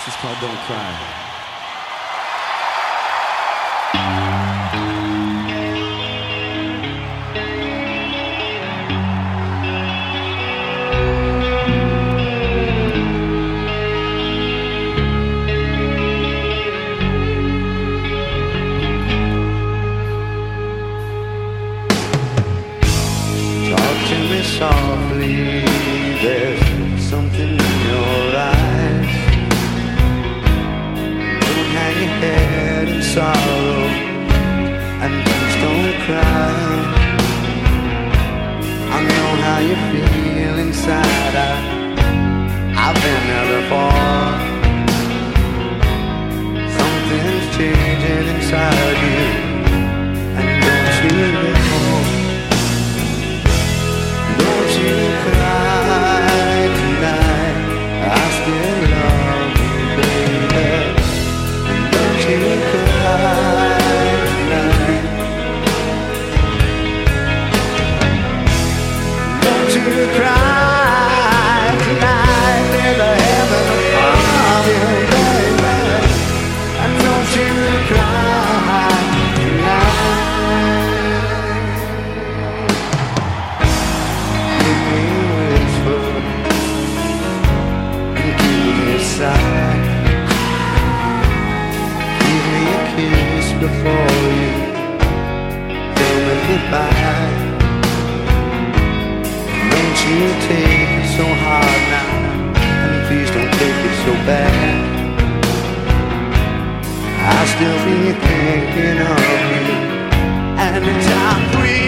This is called Don't Cry. Talk to me softly, there's something in your eyes. Don't hang your head in sorrow, and please don't cry. I know how you feel inside, I've been there before. Something's changing inside you, and don't you know? Don't you cry tonight, I still love you, baby. And don't you cry tonight. Don't you cry tonight, there's a heaven above you, baby. And don't you cry tonight. Give me a kiss before you tell me goodbye. Don't you take it so hard now, and please don't take it so bad. I'll still be thinking of you, and it's time for you.